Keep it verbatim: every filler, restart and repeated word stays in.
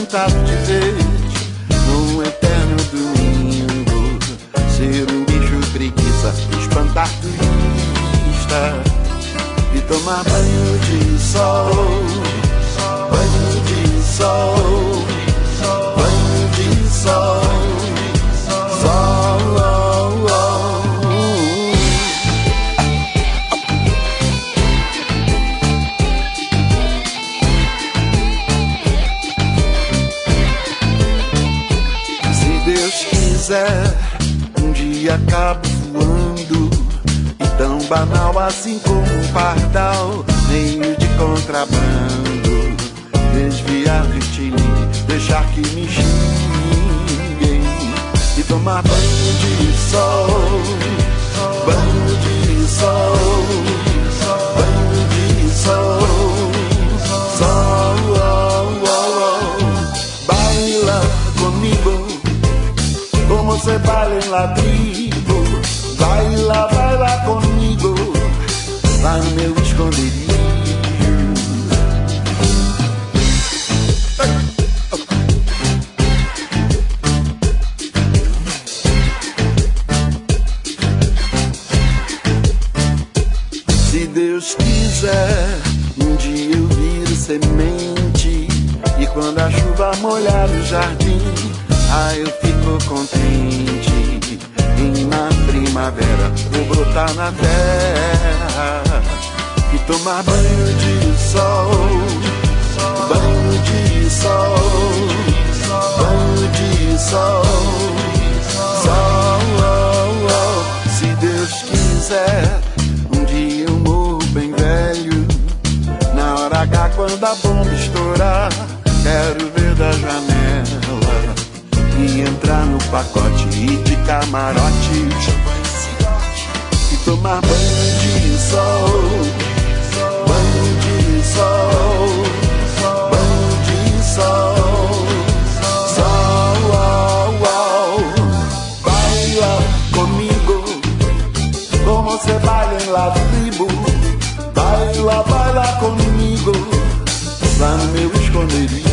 encantado de ver num eterno domingo ser um bicho preguiça, espantar turista e tomar banho de sol, banho de sol, banho de sol, sol. Um dia acabo voando, e tão banal assim como um pardal, meio de contrabando, desviar retilíneo, deixar que me xinguem e tomar banho de sol, banho de sol, banho de sol, sol, oh, oh, oh. Baila comigo como você baila em la tribo, baila, baila comigo, lá no meu esconderijo. Se Deus quiser, um dia eu viro semente, e quando a chuva molhar o jardim, ah, eu fico contente. E na primavera vou brotar na terra e tomar banho de sol, banho de sol, banho de sol, sol, oh, oh. Se Deus quiser, um dia eu morro bem velho, na hora H quando a bomba estourar, quero ver da janela e entrar no pacote e de camarote e tomar banho de sol, banho de sol, banho de sol, sol, oh, oh. Baila comigo como você baila em la tribo, baila, baila comigo lá no meu esconderijo.